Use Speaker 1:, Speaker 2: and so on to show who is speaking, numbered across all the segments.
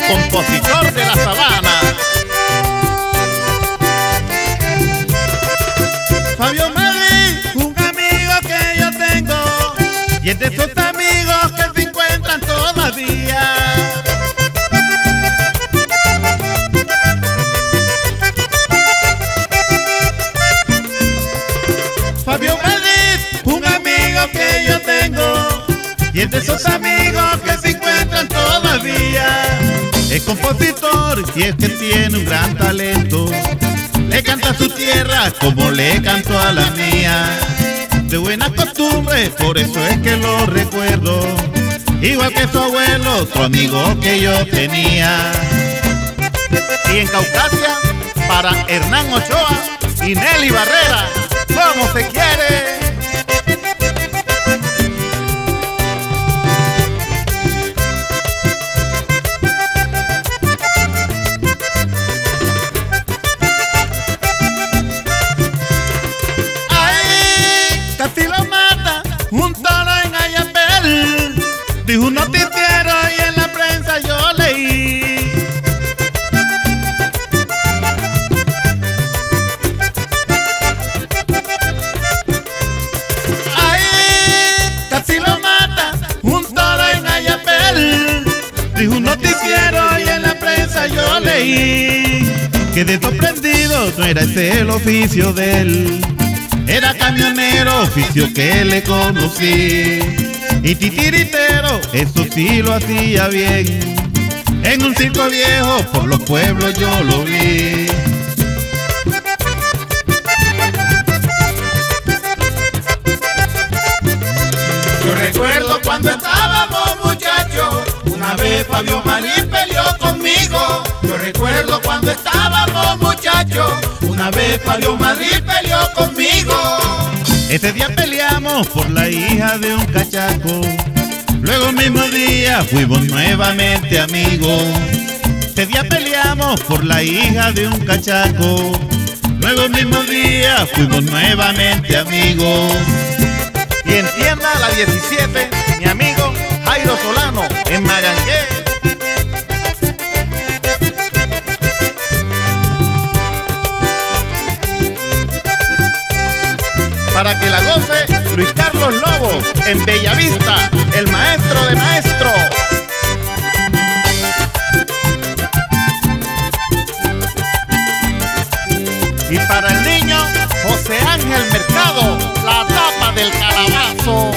Speaker 1: compositor de la sabana. Fabio Madrid, un amigo que yo tengo, y es de esos amigos que se encuentran todavía. Fabio Madrid, un amigo que yo tengo, y es de esos amigos que se encuentran todavía. Es compositor y es que tiene un gran talento. Le canta a su tierra como le canto a la mía. De buena costumbre, por eso es que lo recuerdo. Igual que su abuelo, otro amigo que yo tenía. Y en Caucasia, para Hernán Ochoa y Nelly Barrera, ¿cómo se quiere? Casi lo mata un toro en Ayapel, dijo un noticiero y en la prensa yo leí. Ay, casi lo mata un toro en Ayapel, dijo un noticiero y en la prensa yo leí. Quedé sorprendido, no era ese el oficio de él. Era camionero, oficio que le conocí. Y titiritero, eso sí lo hacía bien. En un circo viejo, por los pueblos yo lo vi.
Speaker 2: Yo recuerdo cuando estábamos muchachos, una vez Fabio Madrid peleó conmigo. Yo recuerdo cuando estábamos muchachos, una vez Fabio Madrid peleó conmigo.
Speaker 1: Ese día peleamos por la hija de un cachaco. Luego el mismo día fuimos nuevamente amigos. Ese día peleamos por la hija de un cachaco. Luego el mismo día fuimos nuevamente amigos. Y en tienda La 17, mi amigo Jairo Solano, en Magangué. Para que la goce Luis Carlos Lobo, en Bellavista, el maestro de maestros. Y para el niño José Ángel Mercado, la tapa del calabazo.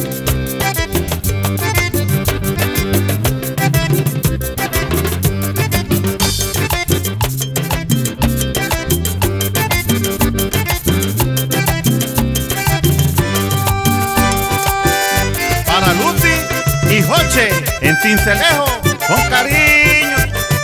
Speaker 1: Y Joche, en Cincelejo, con cariño.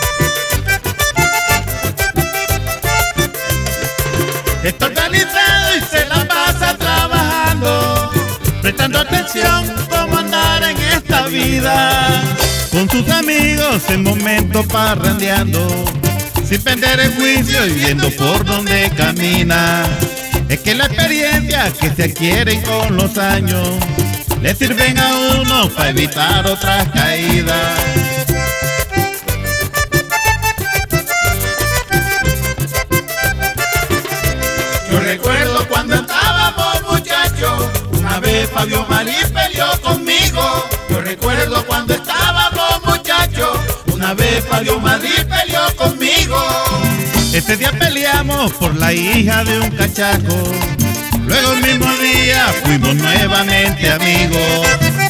Speaker 1: Está organizado y se la pasa trabajando, prestando atención cómo andar en esta vida. Con sus amigos en momentos parrandeando, sin perder el juicio y viendo por dónde camina. Es que la experiencia que se adquiere con los años le sirven a uno para evitar otras caídas.
Speaker 2: Yo recuerdo cuando estábamos muchachos, una vez Fabio Madrid peleó conmigo. Yo recuerdo cuando estábamos muchachos, una vez Fabio Madrid peleó conmigo.
Speaker 1: Ese día peleamos por la hija de un cachaco. Luego el mismo día fuimos nuevamente amigos.